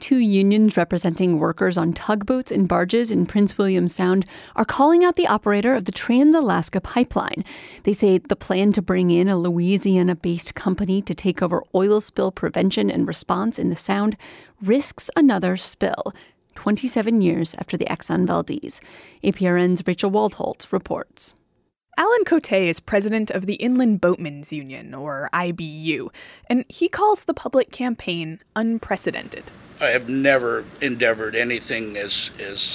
22 unions representing workers on tugboats and barges in Prince William Sound are calling out the operator of the Trans-Alaska Pipeline. They say the plan to bring in a Louisiana-based company to take over oil spill prevention and response in the Sound risks another spill, 27 years after the Exxon Valdez. APRN's Rachel Waldholtz reports. Alan Cote is president of the Inland Boatmen's Union, or IBU, and he calls the public campaign unprecedented. I have never endeavored anything as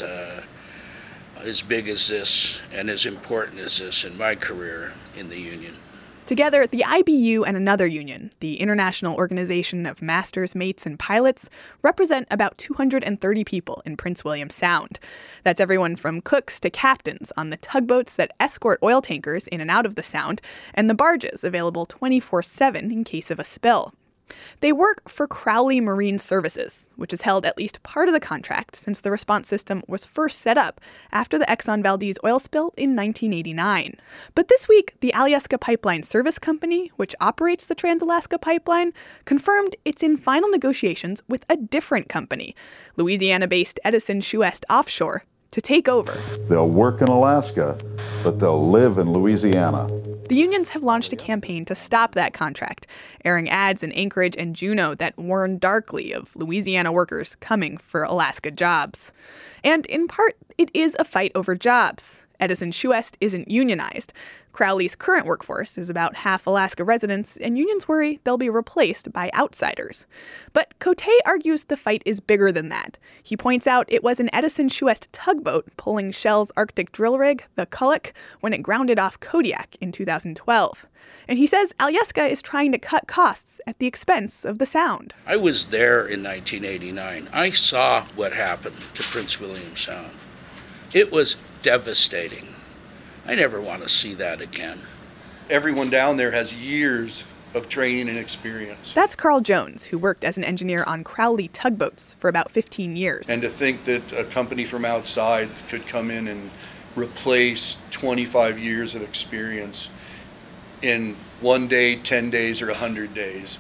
big as this and as important as this in my career in the union. Together, the IBU and another union, the International Organization of Masters, Mates, and Pilots, represent about 230 people in Prince William Sound. That's everyone from cooks to captains on the tugboats that escort oil tankers in and out of the Sound, and the barges available 24/7 in case of a spill. They work for Crowley Marine Services, which has held at least part of the contract since the response system was first set up after the Exxon Valdez oil spill in 1989. But this week, the Alyeska Pipeline Service Company, which operates the Trans-Alaska Pipeline, confirmed it's in final negotiations with a different company, Louisiana-based Edison Shuest Offshore, to take over. They'll work in Alaska, but they'll live in Louisiana. The unions have launched a campaign to stop that contract, airing ads in Anchorage and Juneau that warn darkly of Louisiana workers coming for Alaska jobs. And in part, it is a fight over jobs. Edison Shuest isn't unionized. Crowley's current workforce is about half Alaska residents, and unions worry they'll be replaced by outsiders. But Cote argues the fight is bigger than that. He points out it was an Edison Shuest tugboat pulling Shell's Arctic drill rig, the Kulloch, when it grounded off Kodiak in 2012. And he says Alyeska is trying to cut costs at the expense of the Sound. I was there in 1989. I saw what happened to Prince William Sound. It was devastating. I never want to see that again. Everyone down there has years of training and experience. That's Carl Jones, who worked as an engineer on Crowley tugboats for about 15 years. And to think that a company from outside could come in and replace 25 years of experience in 1 day, 10 days, or 100 days,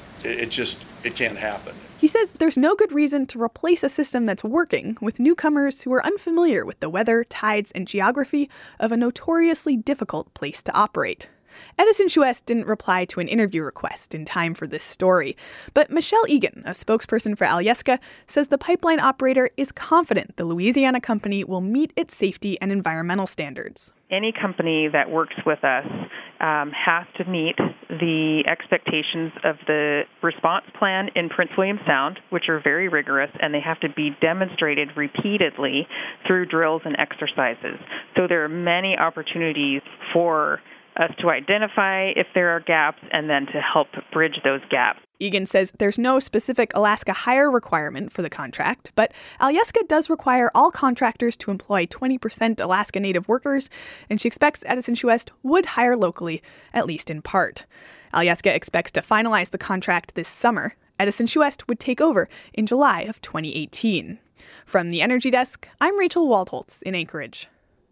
it can't happen. He says there's no good reason to replace a system that's working with newcomers who are unfamiliar with the weather, tides, and geography of a notoriously difficult place to operate. Edison Shuest didn't reply to an interview request in time for this story, but Michelle Egan, a spokesperson for Alyeska, says the pipeline operator is confident the Louisiana company will meet its safety and environmental standards. Any company that works with us has to meet the expectations of the response plan in Prince William Sound, which are very rigorous, and they have to be demonstrated repeatedly through drills and exercises. So there are many opportunities for us to identify if there are gaps and then to help bridge those gaps. Egan says there's no specific Alaska hire requirement for the contract, but Alyeska does require all contractors to employ 20% Alaska Native workers, and she expects Edison Shuest would hire locally, at least in part. Alyeska expects to finalize the contract this summer. Edison Shuest would take over in July of 2018. From the Energy Desk, I'm Rachel Waldholtz in Anchorage.